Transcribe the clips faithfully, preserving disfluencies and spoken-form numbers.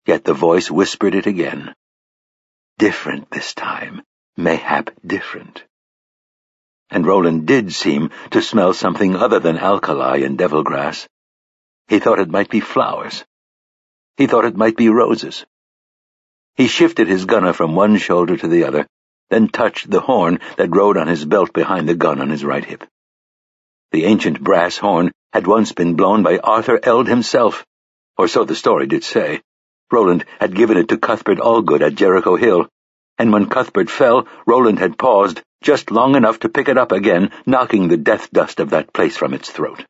Yet the voice whispered it again. Different this time, mayhap different. And Roland did seem to smell something other than alkali and devil grass. He thought it might be flowers. He thought it might be roses. He shifted his gunner from one shoulder to the other, then touched the horn that rode on his belt behind the gun on his right hip. The ancient brass horn had once been blown by Arthur Eld himself, or so the story did say. Roland had given it to Cuthbert Allgood at Jericho Hill, and when Cuthbert fell, Roland had paused just long enough to pick it up again, knocking the death dust of that place from its throat.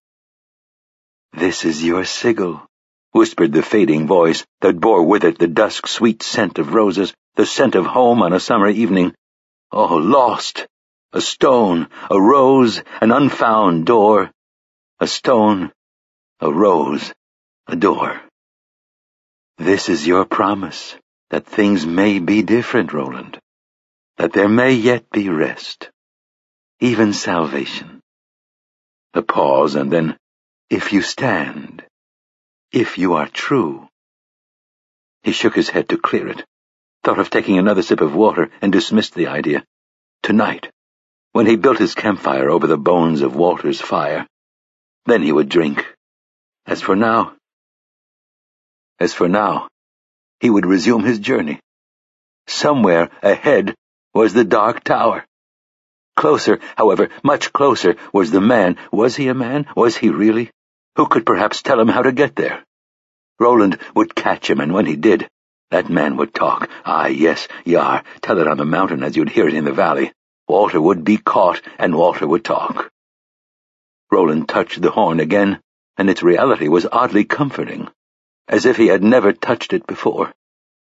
"This is your sigil," whispered the fading voice that bore with it the dusk-sweet scent of roses, the scent of home on a summer evening. Oh, lost! A stone, a rose, an unfound door. A stone, a rose, a door. "This is your promise, that things may be different, Roland, that there may yet be rest, even salvation." A pause, and then, "If you stand, if you are true." He shook his head to clear it, thought of taking another sip of water, and dismissed the idea. Tonight, when he built his campfire over the bones of Walter's fire, then he would drink. As for now, as for now, he would resume his journey. Somewhere ahead was the Dark Tower. Closer, however, much closer, was the man. Was he a man? Was he really? Who could perhaps tell him how to get there? Roland would catch him, and when he did, that man would talk. Ah, yes, Yar, tell it on the mountain as you'd hear it in the valley. Walter would be caught, and Walter would talk. Roland touched the horn again, and its reality was oddly comforting, as if he had never touched it before.